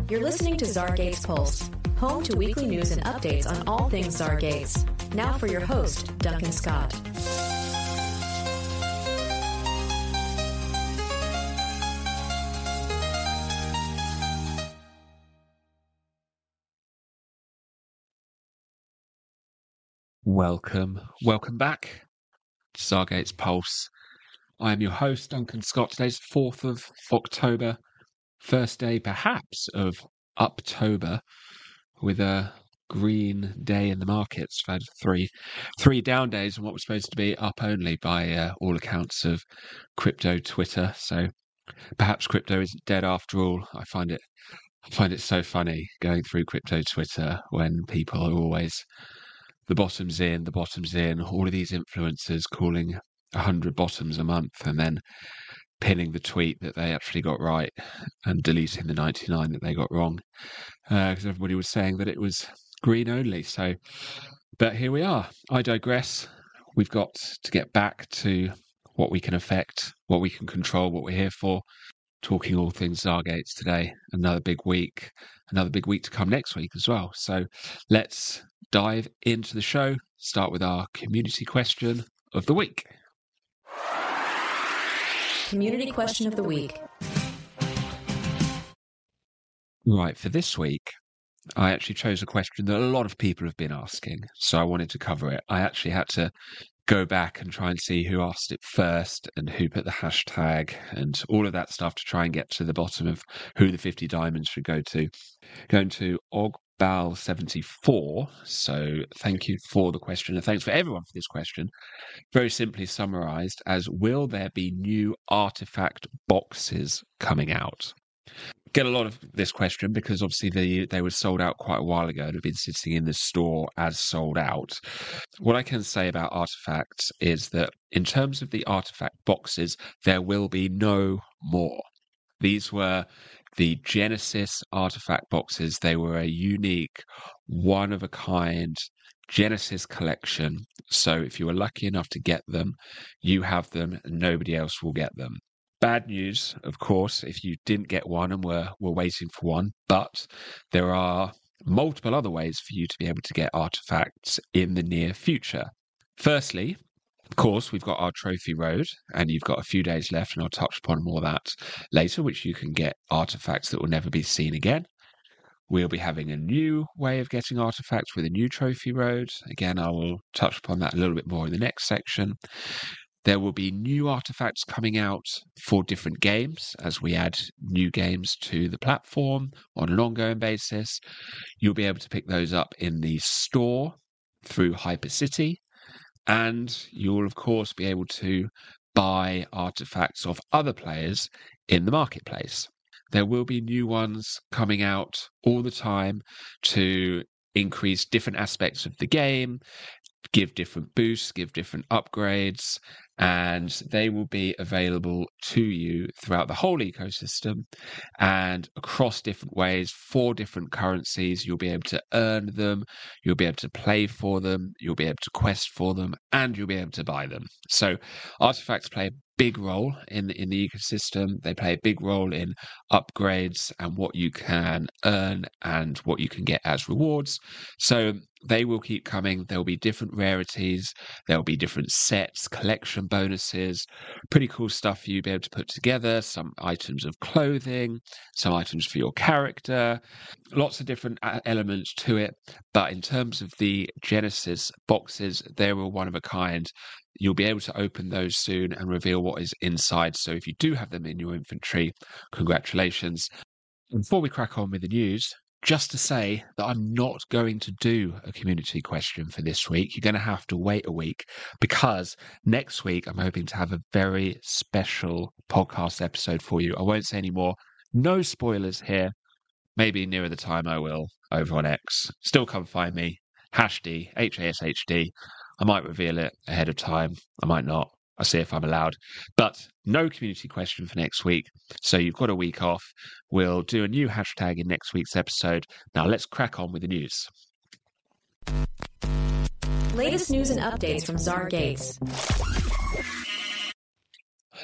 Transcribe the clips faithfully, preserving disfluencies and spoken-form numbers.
You're listening to Zargates Pulse, home to weekly news and updates on all things Zargates. Now for your host, Duncan Scott. Welcome, welcome back to Zargates Pulse. I am your host, Duncan Scott. Today's fourth of October, first day perhaps of Uptober, with a green day in the markets. We've had three, three down days on what was supposed to be up only by uh, all accounts of crypto Twitter. So perhaps crypto isn't dead after all. I find it, I find it so funny going through crypto Twitter when people are always the bottom's in, the bottom's in, all of these influencers calling one hundred bottoms a month and then pinning the tweet that they actually got right and deleting the ninety-nine that they got wrong. Because uh, everybody was saying that it was green only. So, but here we are. I digress. We've got to get back to what we can affect, what we can control, what we're here for. Talking all things Zargates today. Another big week. Another big week to come next week as well. So let's dive into the show. Start with our community question of the week. Community question of the week. Right, for this week, I actually chose a question that a lot of people have been asking, so I wanted to cover it. I actually had to go back and try and see who asked it first and who put the hashtag and all of that stuff to try and get to the bottom of who the fifty diamonds should go to. Going to Ogbal seventy-four. So thank you for the question and thanks for everyone for this question. Very simply summarized as, will there be new artifact boxes coming out? Get a lot of this question because obviously they, they were sold out quite a while ago and have been sitting in the store as sold out. What I can say about artifacts is that in terms of the artifact boxes, there will be no more. These were the Genesis artifact boxes. They were a unique, one-of-a-kind Genesis collection. So if you were lucky enough to get them, you have them and nobody else will get them. Bad news, of course, if you didn't get one and were, were waiting for one, but there are multiple other ways for you to be able to get artifacts in the near future. Firstly, of course, we've got our Trophy Road, and you've got a few days left, and I'll touch upon more of that later, which you can get artifacts that will never be seen again. We'll be having a new way of getting artifacts with a new Trophy Road. Again, I will touch upon that a little bit more in the next section. There will be new artifacts coming out for different games as we add new games to the platform on an ongoing basis. You'll be able to pick those up in the store through Hypercity, and you'll, of course, be able to buy artifacts of other players in the marketplace. There will be new ones coming out all the time to increase different aspects of the game, give different boosts, give different upgrades, and they will be available to you throughout the whole ecosystem and across different ways for different currencies. You'll be able to earn them, you'll be able to play for them, you'll be able to quest for them, and you'll be able to buy them. So artifacts play a big role in the, in the ecosystem. They play a big role in upgrades and what you can earn and what you can get as rewards. So they will keep coming. There'll be different rarities. There'll be different sets, collection bonuses, pretty cool stuff for you to be able to put together. Some items of clothing, some items for your character, lots of different elements to it. But in terms of the Genesis boxes, they were one of a kind. You'll be able to open those soon and reveal what is inside. So if you do have them in your inventory, congratulations. And before we crack on with the news, just to say that I'm not going to do a community question for this week. You're going to have to wait a week because next week I'm hoping to have a very special podcast episode for you. I won't say any more. No spoilers here. Maybe nearer the time I will over on X. Still come find me. Hash D, H A S H D. I might reveal it ahead of time. I might not. I'll see if I'm allowed. But no community question for next week. So you've got a week off. We'll do a new hashtag in next week's episode. Now let's crack on with the news. Latest news and updates from Zargates.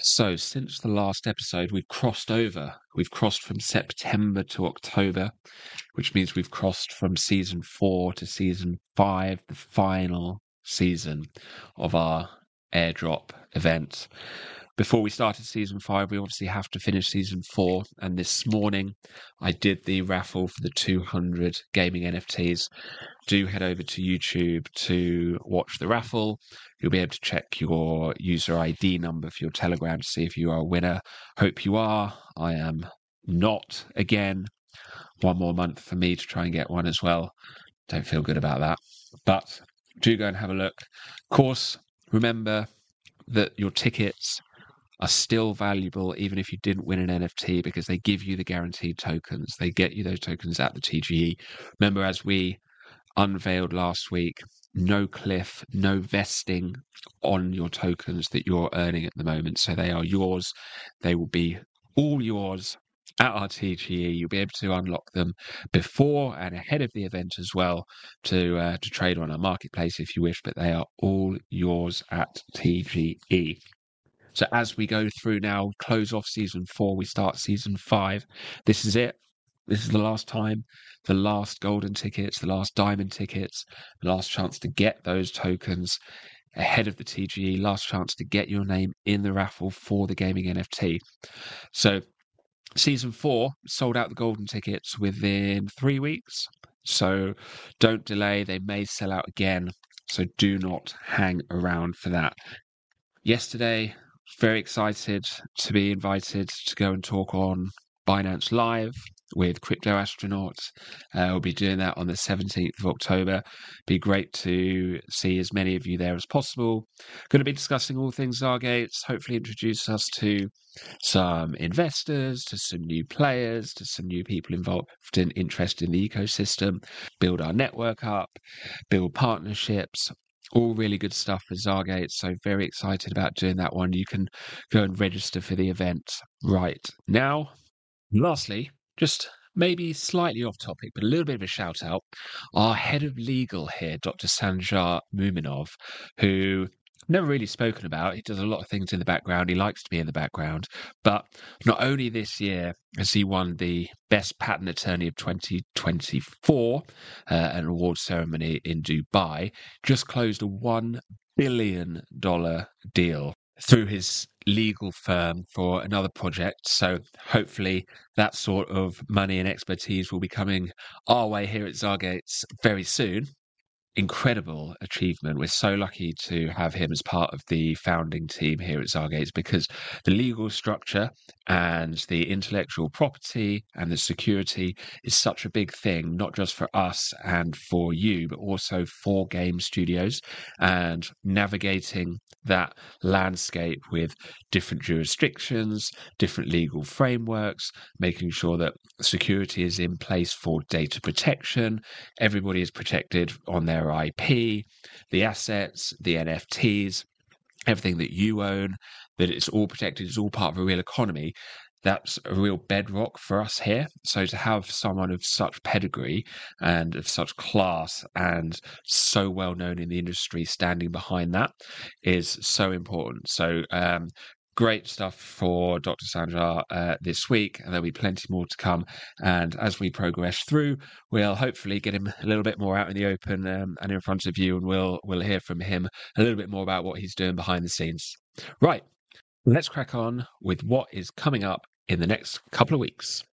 So, since the last episode, we've crossed over. We've crossed from September to October, which means we've crossed from season four to season five, the final season of our airdrop event. Before we started season five, we obviously have to finish season four. And this morning, I did the raffle for the two hundred gaming N F Ts. Do head over to YouTube to watch the raffle. You'll be able to check your user I D number for your Telegram to see if you are a winner. Hope you are. I am not again. One more month for me to try and get one as well. Don't feel good about that. But do go and have a look. Of course, remember that your tickets are still valuable even if you didn't win an N F T, because they give you the guaranteed tokens. They get you those tokens at the T G E. Remember, as we unveiled last week, no cliff, no vesting on your tokens that you're earning at the moment. So they are yours. They will be all yours at our T G E. You'll be able to unlock them before and ahead of the event as well to uh, to trade on our marketplace if you wish, but they are all yours at T G E. So as we go through now, close off season four, we start season five. This is it. This is the last time, the last golden tickets, the last diamond tickets, the last chance to get those tokens ahead of the T G E, last chance to get your name in the raffle for the gaming N F T. So season four sold out the golden tickets within three weeks. So don't delay. They may sell out again. So do not hang around for that. Yesterday, very excited to be invited to go and talk on Binance Live with Crypto Astronauts. Uh, we'll be doing that on the seventeenth of October. Be great to see as many of you there as possible. Going to be discussing all things Zargates, hopefully introduce us to some investors, to some new players, to some new people involved in interest in the ecosystem, build our network up, build partnerships. All really good stuff for Zargates, so very excited about doing that one. You can go and register for the event right now. Lastly, just maybe slightly off topic, but a little bit of a shout out. Our head of legal here, Doctor Sanjar Muminov, who I've never really spoken about. He does a lot of things in the background. He likes to be in the background. But not only this year has he won the Best Patent Attorney of twenty twenty-four, uh, an award ceremony in Dubai, just closed a one billion dollars deal through his legal firm for another project. So hopefully that sort of money and expertise will be coming our way here at Zargates very soon. Incredible achievement. We're so lucky to have him as part of the founding team here at Zargates, because the legal structure and the intellectual property and the security is such a big thing, not just for us and for you, but also for game studios, and navigating that landscape with different jurisdictions, different legal frameworks, making sure that security is in place for data protection. Everybody is protected on their I P, the assets, the N F Ts, everything that you own, that it's all protected, it's all part of a real economy. That's a real bedrock for us here. So to have someone of such pedigree and of such class and so well known in the industry standing behind that is so important. So um, great stuff for Doctor Sanjar uh, this week, and there'll be plenty more to come. And as we progress through, we'll hopefully get him a little bit more out in the open um, and in front of you, and we'll we'll hear from him a little bit more about what he's doing behind the scenes. Right, let's crack on with what is coming up in the next couple of weeks.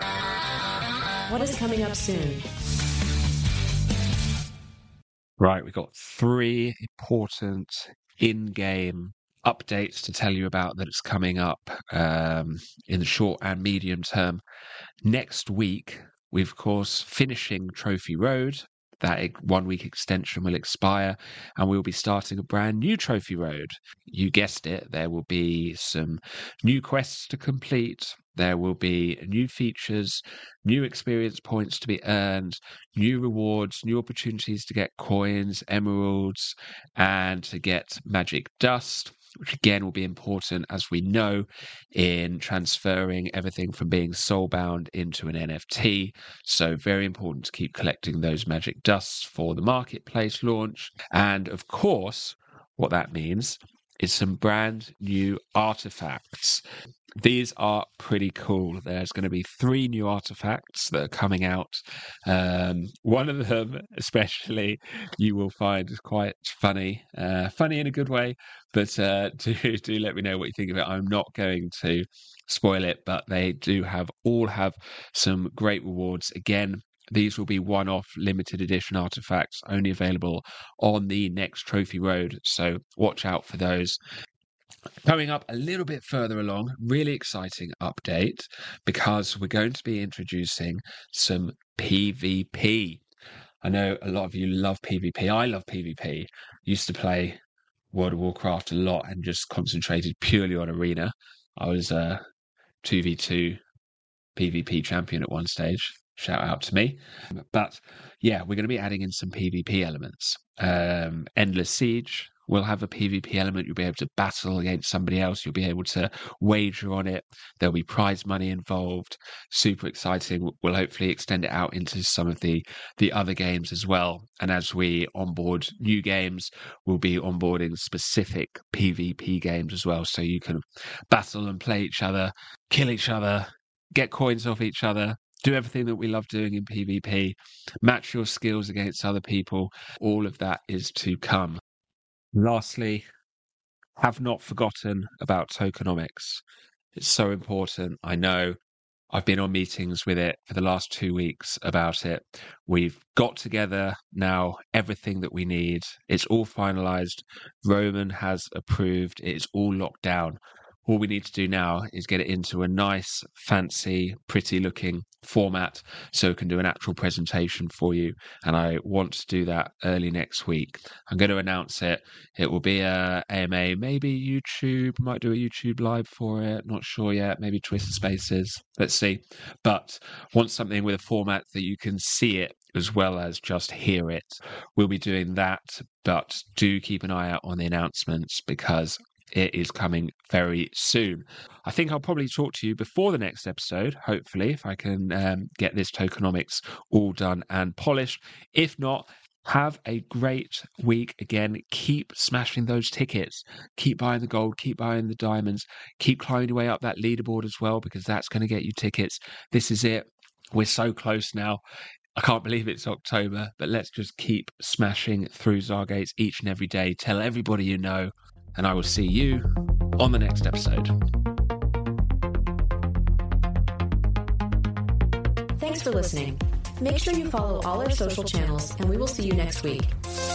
What is coming up soon? Right, we've got three important in-game updates to tell you about that it's coming up um, in the short and medium term. Next week, we're of course finishing Trophy Road. That one week extension will expire, and we'll be starting a brand new Trophy Road. You guessed it, there will be some new quests to complete. There will be new features, new experience points to be earned, new rewards, new opportunities to get coins, emeralds, and to get magic dust, which again will be important, as we know, in transferring everything from being soulbound into an N F T. So very important to keep collecting those magic dusts for the marketplace launch. And of course, what that means is some brand new artifacts. These are pretty cool. There's going to be three new artifacts that are coming out. Um, one of them, especially, you will find is quite funny, uh, funny in a good way. But uh, do do let me know what you think of it. I'm not going to spoil it, but they do have all have some great rewards. Again, these will be one-off limited edition artifacts, only available on the next Trophy Road. So watch out for those. Coming up a little bit further along, really exciting update, because we're going to be introducing some PvP. I know a lot of you love PvP. I love PvP. Used to play World of Warcraft a lot and just concentrated purely on Arena. I was a two v two PvP champion at one stage. Shout out to me. But yeah, we're going to be adding in some PvP elements. Um, Endless Siege will have a PvP element. You'll be able to battle against somebody else. You'll be able to wager on it. There'll be prize money involved. Super exciting. We'll hopefully extend it out into some of the, the other games as well. And as we onboard new games, we'll be onboarding specific PvP games as well. So you can battle and play each other, kill each other, get coins off each other, do everything that we love doing in PvP, match your skills against other people. All of that is to come. Lastly, have not forgotten about tokenomics. It's so important. I know I've been on meetings with it for the last two weeks about it. We've got together now everything that we need. It's all finalized. Roman has approved. It's all locked down. All we need to do now is get it into a nice, fancy, pretty looking format so we can do an actual presentation for you. And I want to do that early next week. I'm going to announce it. It will be a A M A, maybe YouTube, might do a YouTube live for it. Not sure yet. Maybe Twitter Spaces. Let's see. But want something with a format that you can see it as well as just hear it. We'll be doing that, but do keep an eye out on the announcements because it is coming very soon. I think I'll probably talk to you before the next episode, hopefully, if I can um, get this tokenomics all done and polished. If not, have a great week. Again, keep smashing those tickets. Keep buying the gold, keep buying the diamonds, keep climbing your way up that leaderboard as well, because that's going to get you tickets. This is it. We're so close now. I can't believe it's October, but let's just keep smashing through Zargates each and every day. Tell everybody you know. And I will see you on the next episode. Thanks for listening. Make sure you follow all our social channels, and we will see you next week.